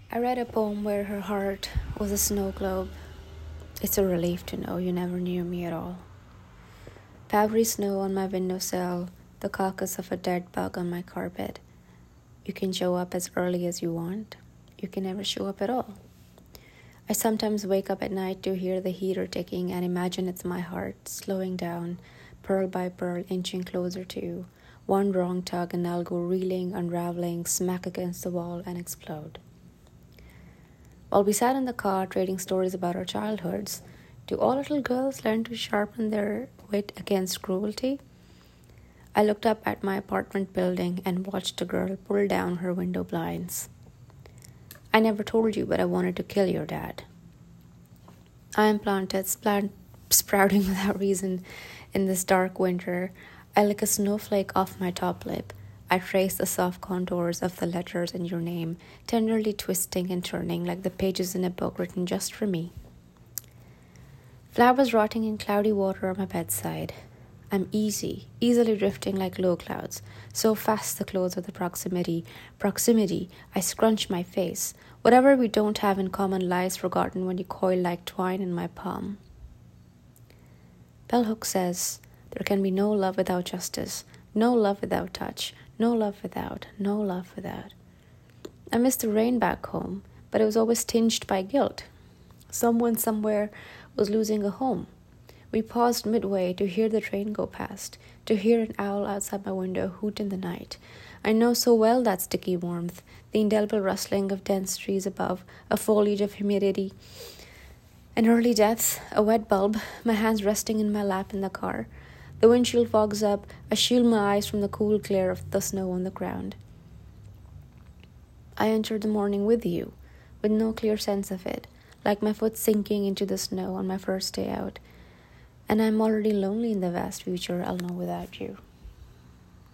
I read a poem where her heart was a snow globe. It's a relief to know you never knew me at all. Powdery snow on my windowsill, the carcass of a dead bug on my carpet. You can show up as early as you want. You can never show up at all. I sometimes wake up at night to hear the heater ticking and imagine it's my heart slowing down, pearl by pearl, inching closer to you. One wrong tug and I'll go reeling, unraveling, smack against the wall and explode. While we sat in the car trading stories about our childhoods, do all little girls learn to sharpen their wit against cruelty? I looked up at my apartment building and watched a girl pull down her window blinds. I never told you, but I wanted to kill your dad. I am planted, sprouting without reason in this dark winter. I lick a snowflake off my top lip. I trace the soft contours of the letters in your name, tenderly twisting and turning like the pages in a book written just for me. Flowers rotting in cloudy water on my bedside. I'm easily drifting like low clouds. So fast the clothes of the proximity, I scrunch my face. Whatever we don't have in common lies forgotten when you coil like twine in my palm. Bell Hooks says, there can be no love without justice, no love without touch, no love without. I miss the rain back home, but it was always tinged by guilt. Someone somewhere was losing a home. We paused midway to hear the train go past, to hear an owl outside my window hoot in the night. I know so well that sticky warmth, the indelible rustling of dense trees above, a foliage of humidity. An early death, a wet bulb, my hands resting in my lap in the car. The windshield fogs up, I shield my eyes from the cool glare of the snow on the ground. I entered the morning with you, with no clear sense of it, like my foot sinking into the snow on my first day out. And I'm already lonely in the vast future I'll know without you.